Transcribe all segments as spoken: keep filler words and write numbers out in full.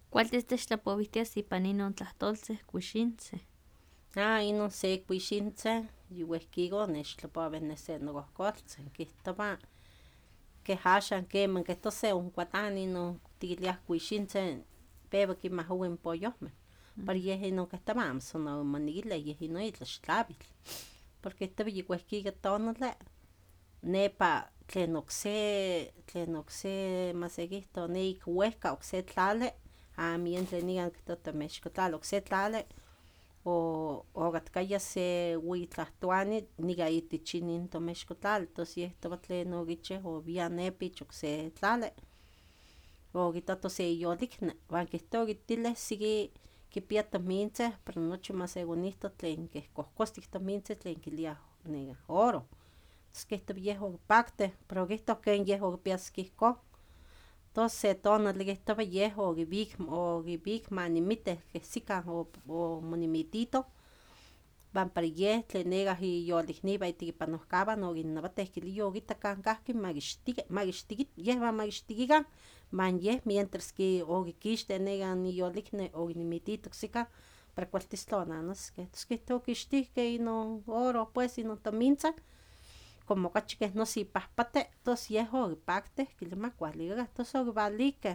Kualtis techtlapowihtias ipan inon tlahtoltzin kuixintzin. Ah, inon se kuixintzin yiuehkigo nechtlapowi ne se nokohkoltzin kihtowa keh axan keman keh tose onkuatani inon tikiliah kuixintzin pewa kinmahowi in pollohmeh, pero yeh inon kihtowa amo san omonekili yeh inon itlaxtlawil, porque kihtowa yiuehkika tonali nepa tlen okse, tlen okse masekihto ne ik wehka okse tlali amo yen tlen nikan kihtowa mexcotlali, okse tlali o okatkaya se weyi tlahtoani nika itich inin tomexcotlali, tos yeh kihtowa tlen okichih owia nepa ich okse tlali, okitato se yolikni uan kihtowa kitilih siki kipia tomintzin pero nochi masewalihtoh tlen keh kohkostik tomintzin tlen kiliah nekah oro, tos kihtowa yeh okipaktih, pero okihtoh ken yeh okipiaski ihkon, tos se tonali kihtowa yeh okiwik okiwik manimitih keh sikan omonimititoh pan para yeh tlen nekah iyolikniwan itekipanojkawan okinnawatih kili yokittak kan kahki makixtiki, makixtiki yehwan makixtikikan man yeh mientras que okikixtih nekan iyolikni okinimitito oksika para kualtis tonanaskeh, tos kihtowa okixtihkeh inon oro pues inon tomintzin como okachi keh nosi ipahpati tos yeh okipaktih kili ma kualikakah, tos okiwalikeh,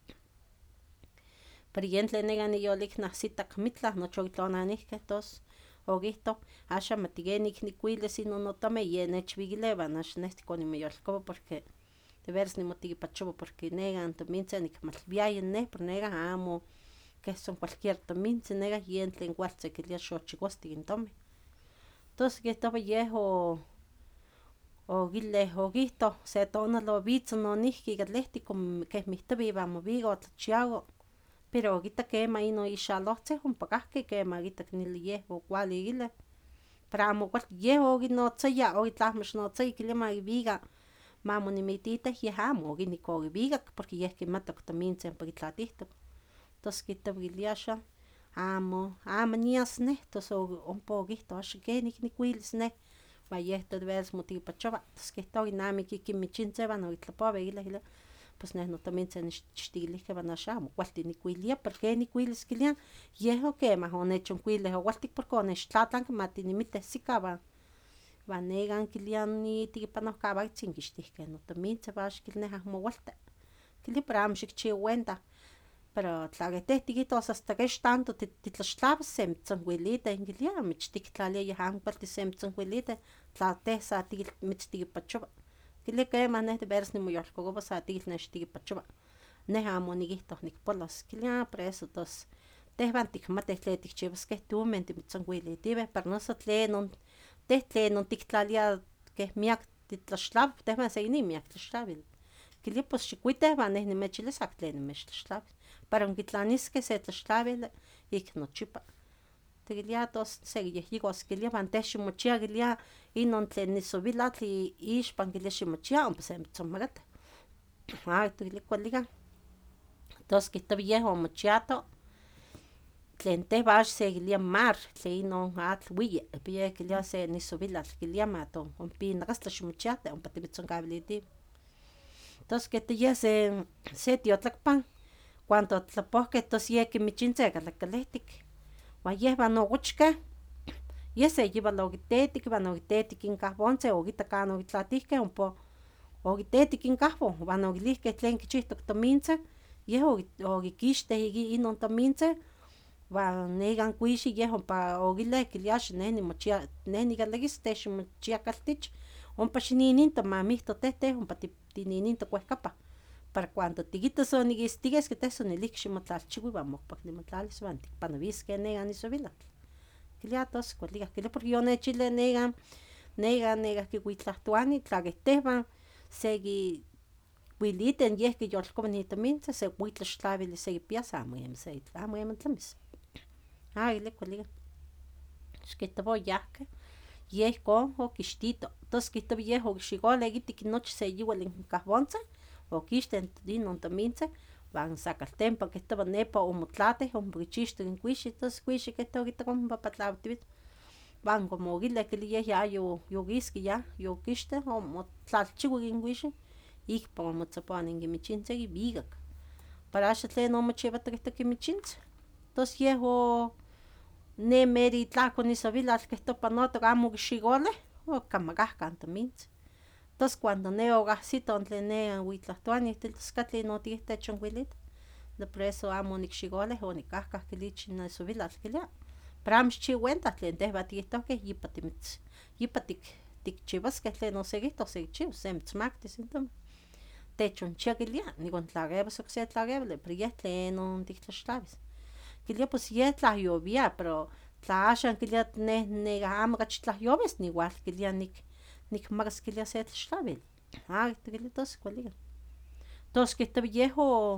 pero yen tlen nekan iyolikni ahsitak mitlah nochi okitlonanihkeh tos okihtoh axan mati kenik nikuilis inon notomeh yeh nechwikili uan axan neh tikonimoyolkowa porque de veras nimotekipachowa porque nekan tomintzin nikmalwiaya neh pero nekah amo keh son cualquier tomintzin nekah yen tlen kualtzin kilia xochikostik in tomeh, tos kihtowa yeh o okileh okihtoh se tonal owitz nonihki kalihtik como keh mihtowa iwan mowika otlachiawa, pero okitak kemah inon ixalohtzin ompa kahki kemah okitak nili yeh okualikilih, pero amo okualti yeh okinotzaya okitlahmoxnotzaya kilia ma kiwika mamonimititih yeh amo okinek okiwikak porque yeh kimatok tomintzin ompa kitlatihtok, tos kihtowa kilia axan amo amo nias neh, tos ompa okihtoh axan kenik nikuilis neh, uan yeh de veras motekipachowa, tos kihtowa kinamiki iki michintzin iwan okitlapowi kileh kilia pues neh notomintzin onechtikilihkeh iwan axan amo kualti nikuilia pero ken nikuilis kilia yeh okemah onechonkuilih owaltik porque onechtlatlanki matinimitih sika uan nekan kilia nitekipanojkawatzin kixtihkeh notomintzin uan axan kili neh amo owalti, kili pero amo xikchiwa cuenta, pero tla keh teh tikihtos hasta kech tanto titlaxtlawas se mitzonkuilitih kilia amo michtiktlalia yeh amo kualti se mitzonkuilitih tla teh sa tikil mitztekipachowa, kilia kemah neh de veras nimoyolkokowa sa tikil nechtekipachowa, neh amo onikihtoh nikpolos, kilia ah por eso tos tehwan tikmatih tlen tikchiuaskeh tomin timitzonkuilitiweh pero noso tlenon teh tlenon tiktlalia keh miak titlaxtlawa tehwan sekinim miak tlaxtlawil, kilia pues xikuiteh uan neh nimechilis aka tlen nimechtlaxtlawis, para onkitlaniskeh se tlaxtlawili ik nochipa, tikilia tos sekiyehyekos kilia uan teh ximochia kilia inon tlen isowilatl ixpan kilia ximochia ompa se mitzonmakatih, ay tikili kualikan, tos kihtowa yeh omochiato tlen tehwan axan sekilia mar tlen inon atl wiyi yeh kilia se isowilal kilia mato ompa inakastla ximochiati ompa timitzonkavilitiweh, tos kihtowa yeh se se tiotlakpan cuando otlapohkeh tos yeh kimichintzin kalak kalihtik uan yehwan okochkeh yeh se yiwal okitetik iwan okitetik in kahwontzin okitak kan okitlatihkeh ompa okitetik in kahwon uan okilihkeh tlen kichihtok tomintzin yeh okikixtih inon tomintzin uan nekan kuixa yeh ompa okileh kilia axan neh nimochia neh nikalakis teh ximochiakaltich ompa xinininto ma mihto tehteh ompa tinininto kuehkapa para cuando tikitas onikistikis kihtos sonilihki ximotlalchiui uan mokpak nimotlalis uan tikpanaviskeh nekan isowilatl, kilia tos kualika kilia porque yonechilih nekan nekan nekahki witlahtowani tla keh tehwan sekiwilitih yeh kiyolkowa itomintzin sekuitlaxtlawili sekipias amo emo se amo emo tlamis, ah kilia kualika, xkihtowa oyahkeh yeh ihkon okixtito tos kihtowa yeh oxikoleh ikitik nochi se yiwal in kahwontzin okixtih inon tomintzin uan sa kaltempa kihtowa nepa omotlatih ompa kichixtok in kuixa tos kuixa kihtowa okitak ompa patlawtiwitz uan como okileh kili yeh yayokiski ya yokixtih omotlalchiuik in kuixa ikpa omotzoponi in kimichintzin kiwikak, para axan tlen omochiuatoquihtoc michintzin, tos yeh o ne meri tlahco nisobilatl quihtoua panotoc amo oquixicoleh, ocamacahcah tomintzin, tos cuando ne ocahsito tlen ne huitlahtoua tos catli non tiquita techoncuilita, de por eso amo onicxicoleh onicahcah quilichi nosobilatl quilia, pero amo xchiuentaj tlen tehwan tiquihtohqueh yipa timitz, yipa tic ticchiuasqueh tlen oseguihtoc sequichiuas, se mitzmactis in tomin, techonchia quilia, nicontlaquewas ocse tlaquewali, pero yeh tlenon tictlaxtlawis, quilia pues yeh tlahyowia, pero tla axan quilia neh neka amo cachi tlahyowis niual quilia nic nicmacas quilia se tlaxtlawil, ah tiquilia tos cuali, tos quihtoua yeh o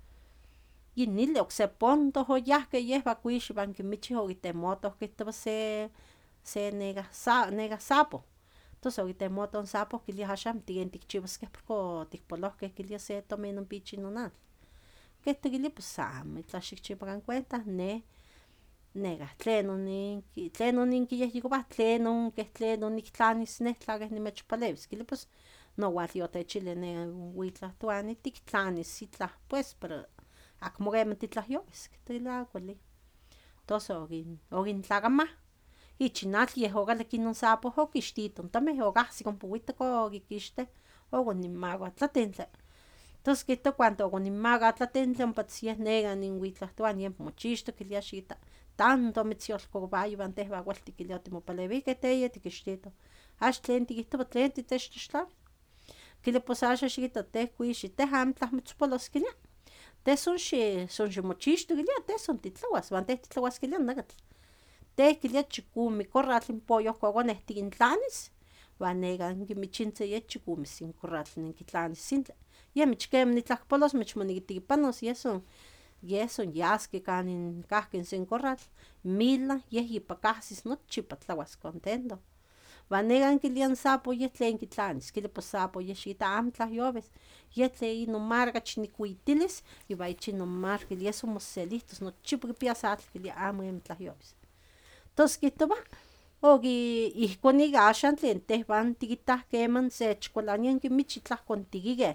yinili ocse punto oyahqueh yehwan cuixa ipan quimichih oquitemotoh quihtoua se se neka sa neka sapoh, tos oquitemotoh n sapoh quilia axan amo tiquin ticchiuasqueh porque oticpolohqueh quilia se tomin non pichi non atl, quihtoua quilia pues amo itlah xicchiuacan cuenta neh neka tlenon ninqui tlenon ninquiyehyecoah, tlenon keh tlenon nictlanis neh tla keh nimechpalewis, quilia pues noual yotechilih ne huitlahtoua tictlanis itlah pues pero acmo queman titlahyowis, quihtoua ah cuali, tos oquin oquintlacamah ich in atl yeh ocalic inon sapoh oquixtito n tomeh ocahsic ompa ouitok oquiquixteh oconinmacac tlatentli, tos quihtoua cuando oconinmacac tlatentli ompatos yeh neka ninhuitlahtoua niempa mochixtoc quilia xita tanto mitzyolcocopayo iwan tehwan kualti tiquilia otimopalewihqueh teya tiquixtitoh, axan tlen tiquihtoua tlen titechtlaxtlawih, quilia pues axan xiquita teh cuixa teh amitlah mitzpolos quilia, teh son xi son ximochixto quilia teh son titlauas uan teh titlauas quilia nacatl, teh quilia chicome corral in pollohcoconeh tiquintlanis uan nekan quimichintzin yeh chicome sin corral niquintlanis sintli, yeh mich quema nitlahpolos mich moneki tiquipanos yeh son yeh son yasqueh canin cahki sin corral, mila yeh yipa cahsis nochipa tlauas contento, uan nekan quilia in sapoh yeh tlen quitlanis, quilia pues sapoh yeh xita amo tlahyowis, yeh tlen inon mar cachi nicuitilis iwan ich inon mar quilia eso moselihtos nochipa quipias atl quilia amo queman tlahyowis, tos quihtoua oqui ihcon ika axan tlen tehwan tiquitah queman sechcualania in quimichi tlahco tiquiqueh,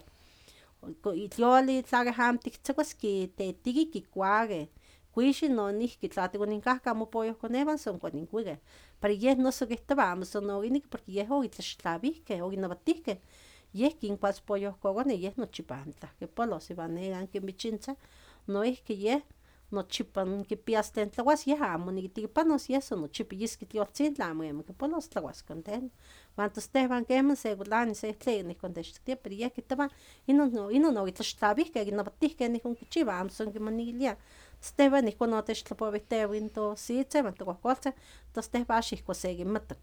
tlioli tla keh amo tictzacuas quitetiquih quicuaqueh, cuixa nonihqui tla ticonincahcah mopollohconehuan son conincuiqueh, pero yeh noso quihtoua amo son oquiniqui porque yeh oquitlaxtlawihqueh oquinavatihqueh, yeh quincuas pollohcoconeh yeh nochipa amitlah quipolos iwan nekan quimichintzin noihqui yeh nochipa quipias tlen tlauas yeh amo moneki tiquipanos yeh son nochipa yisqui tioltzintli amo queman quipolos tlauas contento, uan tos tehwan queman secualanis se tlen ihcon techtoktia pero yeh quihtoua inon inon oquitlaxtlawihqueh oquinavatihqueh niihcon quichiuah amo son quimonequiliah, tos tehwan ihcon otechtlapowihtoewa in tosihitzin uan tocohcoltzin tos tehwan axan ihcon sequimatoc.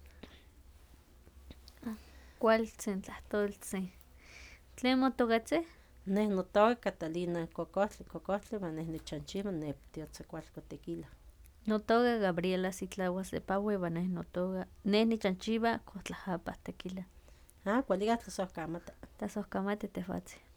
Cualtzin tlahtoltzin, ¿tlen motocatzeh? Neh notoca Catalina Cocohtli, Cocohtli uan neh nichanchiua nepiotzacualco Tequila. Notoca Gabriela Sitlauas de Paue uan neh notoca neh nichanchiua Cohtlaapa Tequila. Ah, cuali tlasohcamati. Tlasohcamati tehwatzin.